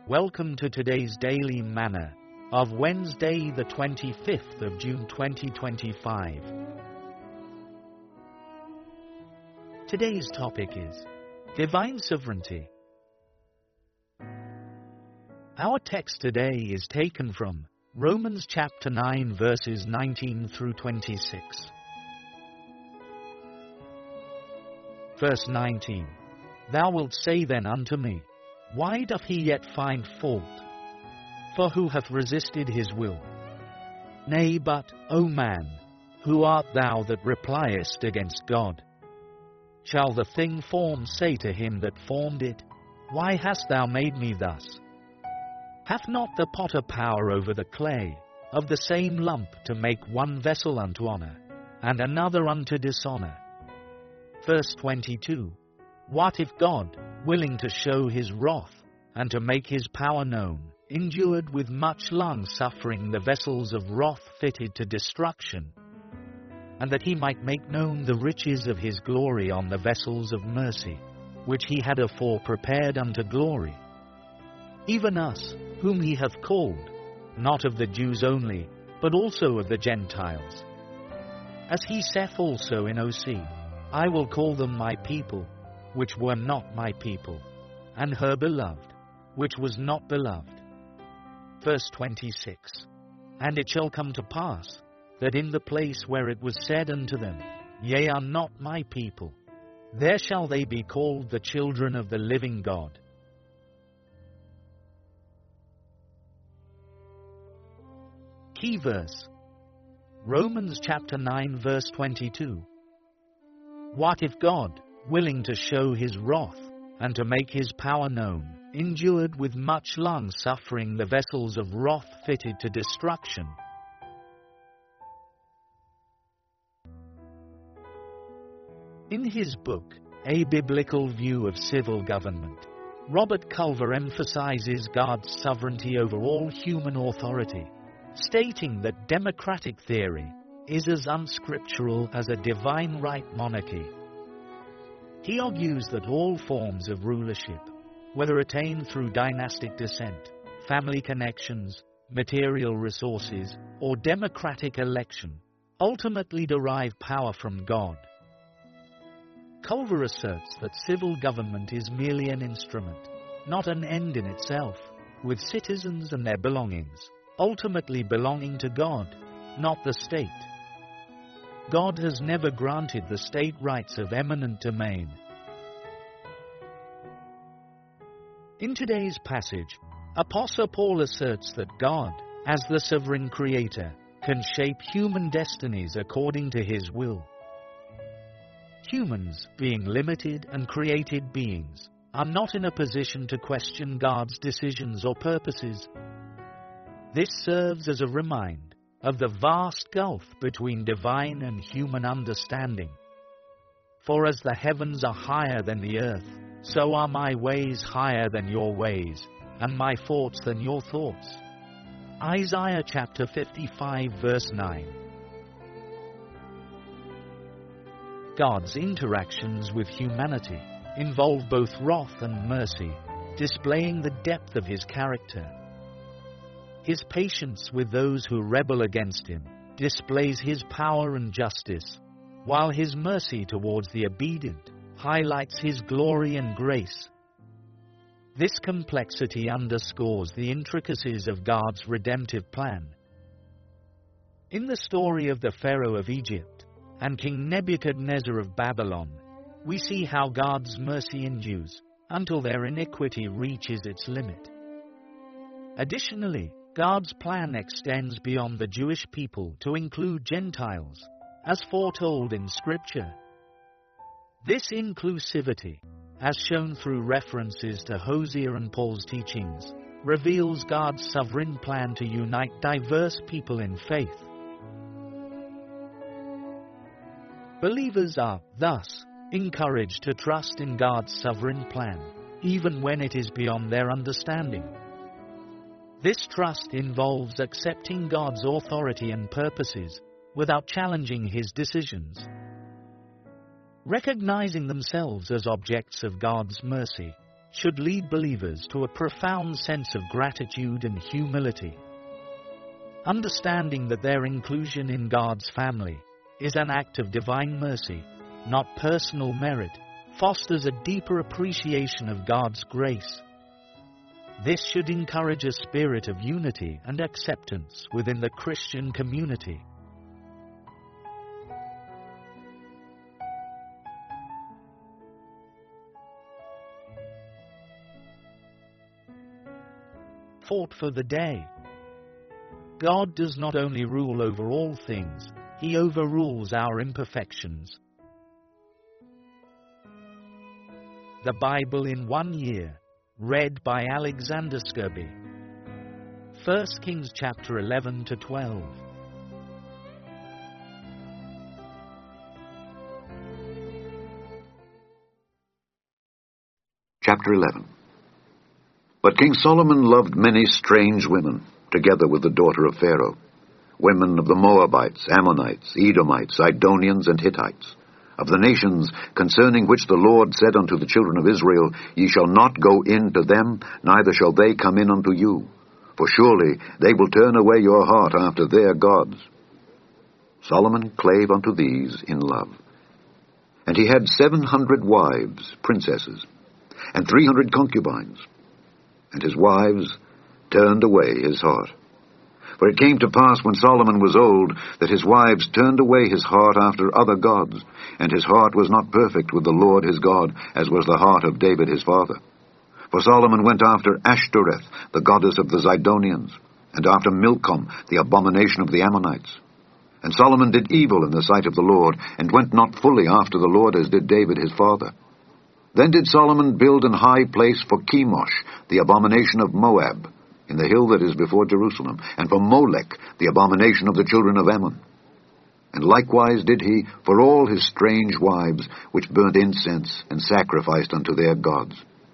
Welcome to today's Daily Manna of Wednesday, the 25th of June 2025. Today's topic is Divine Sovereignty. Our text today is taken from Romans chapter 9 verses 19 through 26. Verse 19. Thou wilt say then unto me, Why doth he yet find fault? For who hath resisted his will? Nay, but, O man, who art thou that repliest against God? Shall the thing formed say to him that formed it, Why hast thou made me thus? Hath not the potter power over the clay, of the same lump to make one vessel unto honour, and another unto dishonour? Verse 22. What if God, willing to show his wrath, and to make his power known, endured with much long-suffering the vessels of wrath fitted to destruction, and that he might make known the riches of his glory on the vessels of mercy, which he had afore prepared unto glory? Even us, whom he hath called, not of the Jews only, but also of the Gentiles. As he saith also in Osee, I will call them my people, which were not my people, and her beloved, which was not beloved. Verse 26. And it shall come to pass, that in the place where it was said unto them, Ye are not my people, there shall they be called the children of the living God. Key verse. Romans chapter 9 verse 22. What if God, willing to show his wrath, and to make his power known, endured with much long-suffering the vessels of wrath fitted to destruction? In his book, A Biblical View of Civil Government, Robert Culver emphasizes God's sovereignty over all human authority, stating that democratic theory is as unscriptural as a divine right monarchy. He argues that all forms of rulership, whether attained through dynastic descent, family connections, material resources, or democratic election, ultimately derive power from God. Culver asserts that civil government is merely an instrument, not an end in itself, with citizens and their belongings ultimately belonging to God, not the state. God has never granted the state rights of eminent domain. In today's passage, Apostle Paul asserts that God, as the sovereign creator, can shape human destinies according to his will. Humans, being limited and created beings, are not in a position to question God's decisions or purposes. This serves as a reminder of the vast gulf between divine and human understanding. For as the heavens are higher than the earth, so are my ways higher than your ways, and my thoughts than your thoughts. Isaiah chapter 55 verse 9. God's interactions with humanity involve both wrath and mercy, displaying the depth of his character. His patience with those who rebel against him displays his power and justice, while his mercy towards the obedient highlights his glory and grace. This complexity underscores the intricacies of God's redemptive plan. In the story of the Pharaoh of Egypt and King Nebuchadnezzar of Babylon, we see how God's mercy endures until their iniquity reaches its limit. Additionally, God's plan extends beyond the Jewish people to include Gentiles, as foretold in Scripture. This inclusivity, as shown through references to Hosea and Paul's teachings, reveals God's sovereign plan to unite diverse people in faith. Believers are, thus, encouraged to trust in God's sovereign plan, even when it is beyond their understanding. This trust involves accepting God's authority and purposes without challenging his decisions. Recognizing themselves as objects of God's mercy, should lead believers to a profound sense of gratitude and humility. Understanding that their inclusion in God's family is an act of divine mercy, not personal merit, fosters a deeper appreciation of God's grace. This should encourage a spirit of unity and acceptance within the Christian community. Thought for the day. God does not only rule over all things, He overrules our imperfections. The Bible in 1 year, read by Alexander Skirby. 1 Kings chapter 11 to 12. Chapter 11. But King Solomon loved many strange women, together with the daughter of Pharaoh, women of the Moabites, Ammonites, Edomites, Zidonians, and Hittites, of the nations concerning which the Lord said unto the children of Israel, Ye shall not go in to them, neither shall they come in unto you, for surely they will turn away your heart after their gods. Solomon clave unto these in love. And he had 700 wives, princesses, and 300 concubines, and his wives turned away his heart. For it came to pass when Solomon was old, that his wives turned away his heart after other gods, and his heart was not perfect with the Lord his God, as was the heart of David his father. For Solomon went after Ashtoreth, the goddess of the Zidonians, and after Milcom, the abomination of the Ammonites. And Solomon did evil in the sight of the Lord, and went not fully after the Lord as did David his father. Then did Solomon build an high place for Chemosh, the abomination of Moab, in the hill that is before Jerusalem, and for Molech, the abomination of the children of Ammon. And likewise did he for all his strange wives, which burnt incense and sacrificed unto their gods.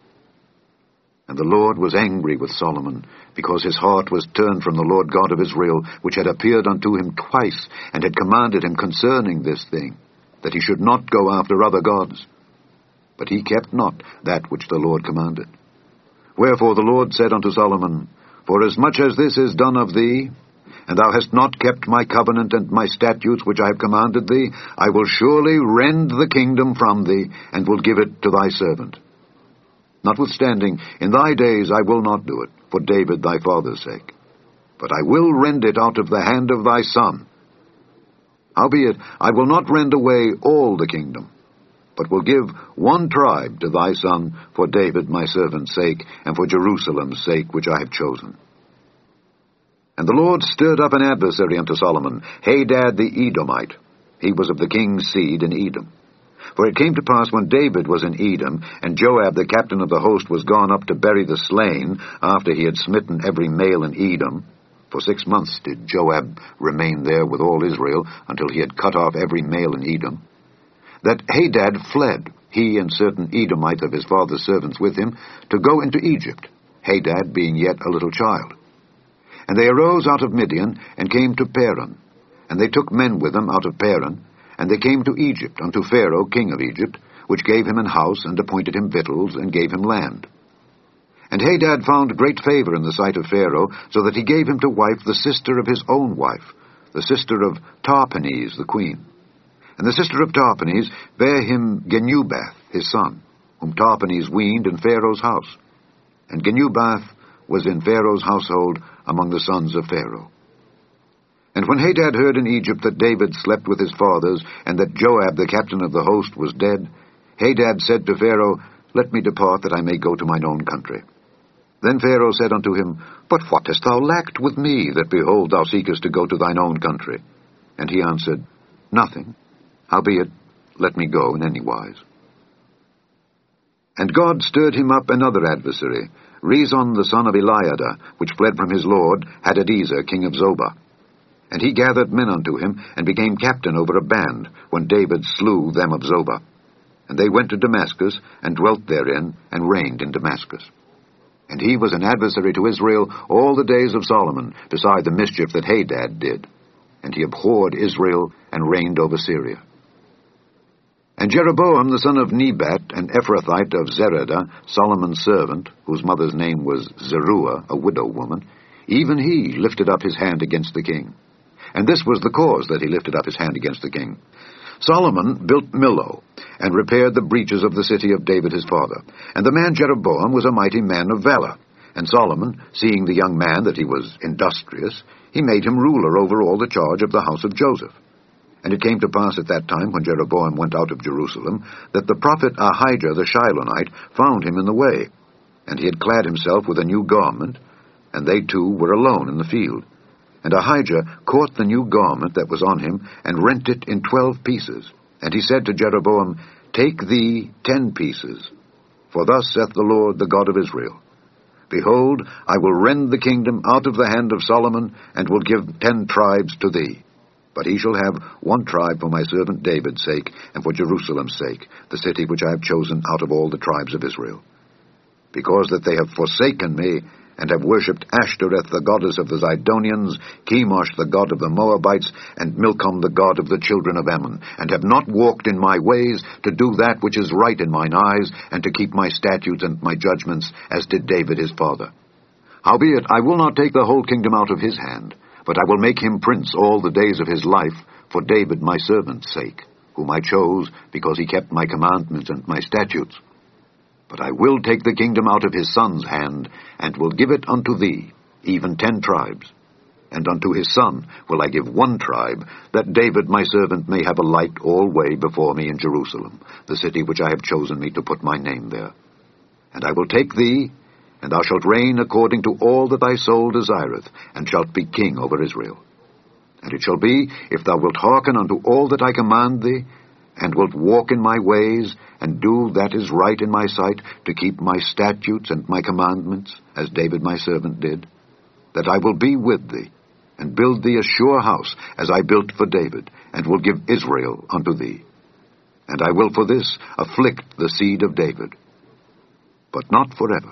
And the Lord was angry with Solomon, because his heart was turned from the Lord God of Israel, which had appeared unto him twice, and had commanded him concerning this thing, that he should not go after other gods. But he kept not that which the Lord commanded. Wherefore the Lord said unto Solomon, Forasmuch as this is done of thee, and thou hast not kept my covenant and my statutes which I have commanded thee, I will surely rend the kingdom from thee, and will give it to thy servant. Notwithstanding, in thy days I will not do it, for David thy father's sake. But I will rend it out of the hand of thy son. Howbeit, I will not rend away all the kingdom, but will give one tribe to thy son for David my servant's sake, and for Jerusalem's sake which I have chosen. And the Lord stirred up an adversary unto Solomon, Hadad the Edomite. He was of the king's seed in Edom. For it came to pass when David was in Edom, and Joab the captain of the host was gone up to bury the slain, after he had smitten every male in Edom, for 6 months did Joab remain there with all Israel, until he had cut off every male in Edom, that Hadad fled, he and certain Edomites of his father's servants with him, to go into Egypt, Hadad being yet a little child. And they arose out of Midian, and came to Paran. And they took men with them out of Paran, and they came to Egypt, unto Pharaoh king of Egypt, which gave him an house, and appointed him victuals, and gave him land. And Hadad found great favor in the sight of Pharaoh, so that he gave him to wife the sister of his own wife, the sister of Tahpenes the queen. And the sister of Tahpenes bare him Genubath his son, whom Tahpenes weaned in Pharaoh's house. And Genubath was in Pharaoh's household among the sons of Pharaoh. And when Hadad heard in Egypt that David slept with his fathers, and that Joab the captain of the host was dead, Hadad said to Pharaoh, Let me depart, that I may go to mine own country. Then Pharaoh said unto him, But what hast thou lacked with me, that behold thou seekest to go to thine own country? And he answered, Nothing. Howbeit, let me go in any wise. And God stirred him up another adversary, Rezon the son of Eliada, which fled from his lord, Hadadezer king of Zobah. And he gathered men unto him, and became captain over a band, when David slew them of Zobah. And they went to Damascus, and dwelt therein, and reigned in Damascus. And he was an adversary to Israel all the days of Solomon, beside the mischief that Hadad did. And he abhorred Israel, and reigned over Syria. And Jeroboam the son of Nebat, an Ephrathite of Zeredah, Solomon's servant, whose mother's name was Zeruiah, a widow woman, even he lifted up his hand against the king. And this was the cause that he lifted up his hand against the king. Solomon built Millo, and repaired the breaches of the city of David his father. And the man Jeroboam was a mighty man of valor. And Solomon, seeing the young man that he was industrious, he made him ruler over all the charge of the house of Joseph. And it came to pass at that time, when Jeroboam went out of Jerusalem, that the prophet Ahijah the Shilonite found him in the way. And he had clad himself with a new garment, and they two were alone in the field. And Ahijah caught the new garment that was on him, and rent it in 12 pieces. And he said to Jeroboam, Take thee 10 pieces, for thus saith the Lord, the God of Israel, Behold, I will rend the kingdom out of the hand of Solomon, and will give 10 tribes to thee. But he shall have 1 tribe for my servant David's sake, and for Jerusalem's sake, the city which I have chosen out of all the tribes of Israel. Because that they have forsaken me, and have worshipped Ashtoreth the goddess of the Zidonians, Chemosh the god of the Moabites, and Milcom the god of the children of Ammon, and have not walked in my ways, to do that which is right in mine eyes, and to keep my statutes and my judgments, as did David his father. Howbeit I will not take the whole kingdom out of his hand, but I will make him prince all the days of his life, for David my servant's sake, whom I chose, because he kept my commandments and my statutes. But I will take the kingdom out of his son's hand, and will give it unto thee, even 10 tribes. And unto his son will I give 1 tribe, that David my servant may have a light alway before me in Jerusalem, the city which I have chosen me to put my name there. And I will take thee, and thou shalt reign according to all that thy soul desireth, and shalt be king over Israel. And it shall be, if thou wilt hearken unto all that I command thee, and wilt walk in my ways, and do that is right in my sight, to keep my statutes and my commandments, as David my servant did, that I will be with thee, and build thee a sure house, as I built for David, and will give Israel unto thee. And I will for this afflict the seed of David, but not forever.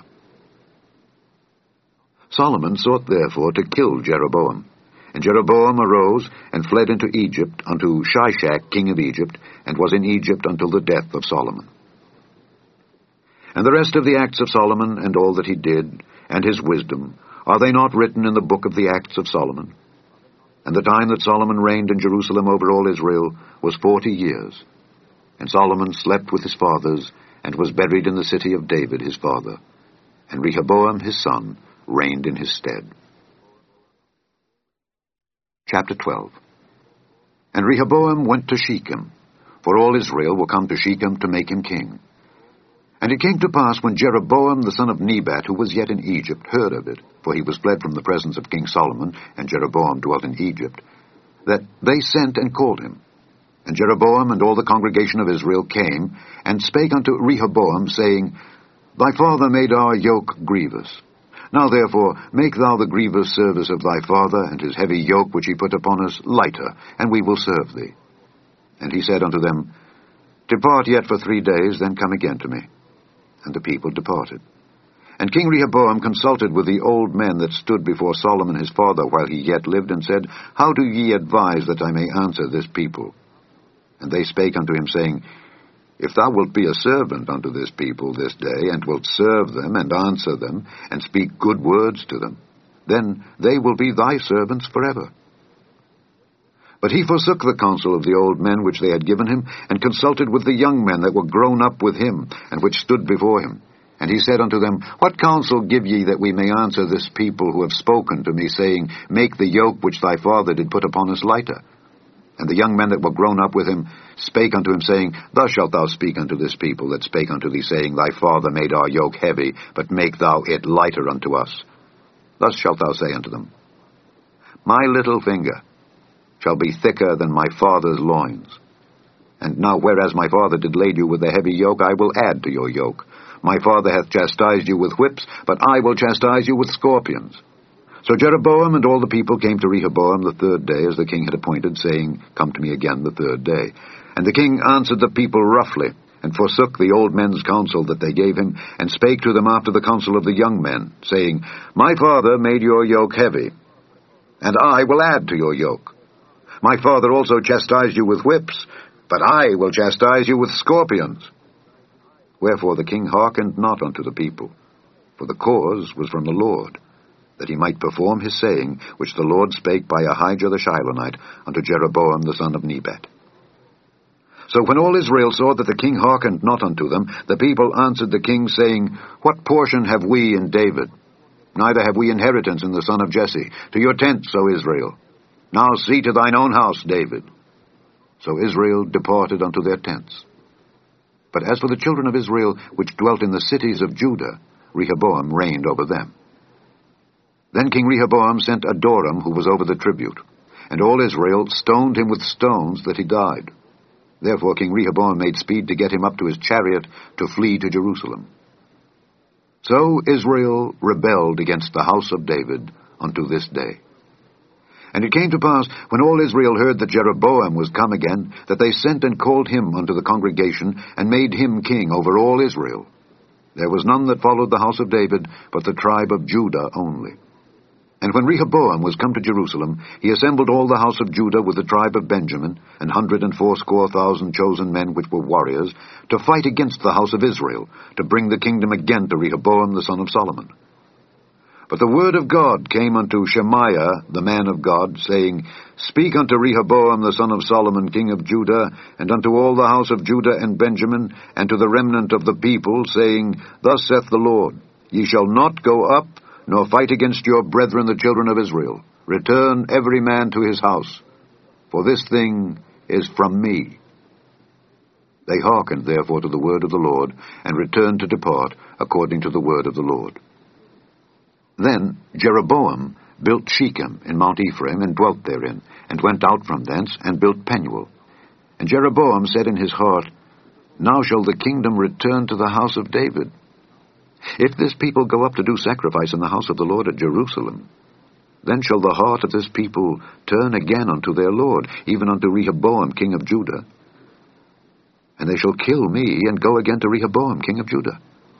Solomon sought therefore to kill Jeroboam. And Jeroboam arose, and fled into Egypt, unto Shishak king of Egypt, and was in Egypt until the death of Solomon. And the rest of the acts of Solomon, and all that he did, and his wisdom, are they not written in the book of the acts of Solomon? And the time that Solomon reigned in Jerusalem over all Israel was 40 years. And Solomon slept with his fathers, and was buried in the city of David his father. And Rehoboam his son reigned in his stead. Chapter 12. And Rehoboam went to Shechem, for all Israel were come to Shechem to make him king. And it came to pass, when Jeroboam the son of Nebat, who was yet in Egypt, heard of it, for he was fled from the presence of King Solomon, and Jeroboam dwelt in Egypt, that they sent and called him. And Jeroboam and all the congregation of Israel came, and spake unto Rehoboam, saying, Thy father made our yoke grievous. Now therefore make thou the grievous service of thy father, and his heavy yoke which he put upon us, lighter, and we will serve thee. And he said unto them, Depart yet for 3 days, then come again to me. And the people departed. And King Rehoboam consulted with the old men that stood before Solomon his father while he yet lived, and said, How do ye advise that I may answer this people? And they spake unto him, saying, If thou wilt be a servant unto this people this day, and wilt serve them, and answer them, and speak good words to them, then they will be thy servants forever. But he forsook the counsel of the old men which they had given him, and consulted with the young men that were grown up with him, and which stood before him. And he said unto them, What counsel give ye that we may answer this people who have spoken to me, saying, Make the yoke which thy father did put upon us lighter? And the young men that were grown up with him spake unto him, saying, Thus shalt thou speak unto this people that spake unto thee, saying, Thy father made our yoke heavy, but make thou it lighter unto us. Thus shalt thou say unto them, My little finger shall be thicker than my father's loins. And now whereas my father did lade you with a heavy yoke, I will add to your yoke. My father hath chastised you with whips, but I will chastise you with scorpions. So Jeroboam and all the people came to Rehoboam the 3rd day, as the king had appointed, saying, Come to me again the 3rd day. And the king answered the people roughly, and forsook the old men's counsel that they gave him, and spake to them after the counsel of the young men, saying, My father made your yoke heavy, and I will add to your yoke. My father also chastised you with whips, but I will chastise you with scorpions. Wherefore the king hearkened not unto the people, for the cause was from the Lord, that he might perform his saying, which the Lord spake by Ahijah the Shilonite unto Jeroboam the son of Nebat. So when all Israel saw that the king hearkened not unto them, the people answered the king, saying, What portion have we in David? Neither have we inheritance in the son of Jesse. To your tents, O Israel. Now see to thine own house, David. So Israel departed unto their tents. But as for the children of Israel, which dwelt in the cities of Judah, Rehoboam reigned over them. Then King Rehoboam sent Adoram, who was over the tribute, and all Israel stoned him with stones that he died. Therefore King Rehoboam made speed to get him up to his chariot to flee to Jerusalem. So Israel rebelled against the house of David unto this day. And it came to pass, when all Israel heard that Jeroboam was come again, that they sent and called him unto the congregation, and made him king over all Israel. There was none that followed the house of David, but the tribe of Judah only. And when Rehoboam was come to Jerusalem, he assembled all the house of Judah with the tribe of Benjamin, 180,000 chosen men which were warriors, to fight against the house of Israel, to bring the kingdom again to Rehoboam the son of Solomon. But the word of God came unto Shemaiah the man of God, saying, Speak unto Rehoboam the son of Solomon king of Judah, and unto all the house of Judah and Benjamin, and to the remnant of the people, saying, Thus saith the Lord, Ye shall not go up, nor fight against your brethren the children of Israel. Return every man to his house, for this thing is from me. They hearkened therefore to the word of the Lord, and returned to depart according to the word of the Lord. Then Jeroboam built Shechem in Mount Ephraim, and dwelt therein, and went out from thence, and built Penuel. And Jeroboam said in his heart, Now shall the kingdom return to the house of David. If this people go up to do sacrifice in the house of the Lord at Jerusalem, then shall the heart of this people turn again unto their Lord, even unto Rehoboam king of Judah. And they shall kill me, and go again to Rehoboam king of Judah.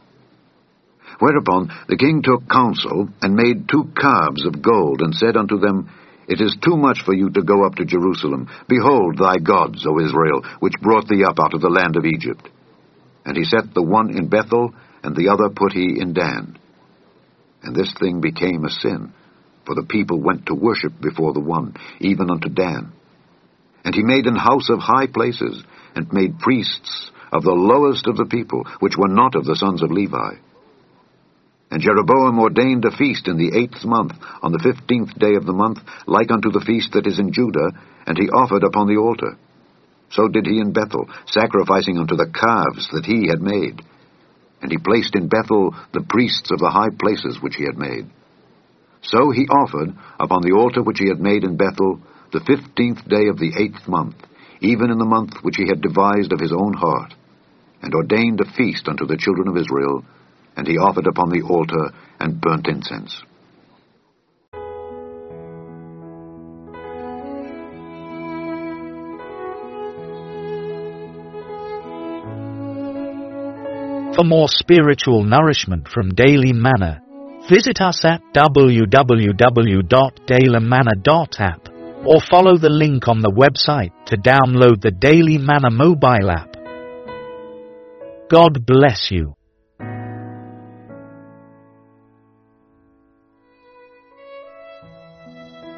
Whereupon the king took counsel, and made 2 calves of gold, and said unto them, It is too much for you to go up to Jerusalem. Behold thy gods, O Israel, which brought thee up out of the land of Egypt. And he set the one in Bethel, and the other put he in Dan. And this thing became a sin, for the people went to worship before the one, even unto Dan. And he made an house of high places, and made priests of the lowest of the people, which were not of the sons of Levi. And Jeroboam ordained a feast in the 8th month, on the 15th day of the month, like unto the feast that is in Judah, and he offered upon the altar. So did he in Bethel, sacrificing unto the calves that he had made. And he placed in Bethel the priests of the high places which he had made. So he offered upon the altar which he had made in Bethel the 15th day of the 8th month, even in the month which he had devised of his own heart, and ordained a feast unto the children of Israel, and he offered upon the altar and burnt incense. For more spiritual nourishment from Daily Manna, visit us at www.dailymanna.app or follow the link on the website to download the Daily Manna mobile app. God bless you.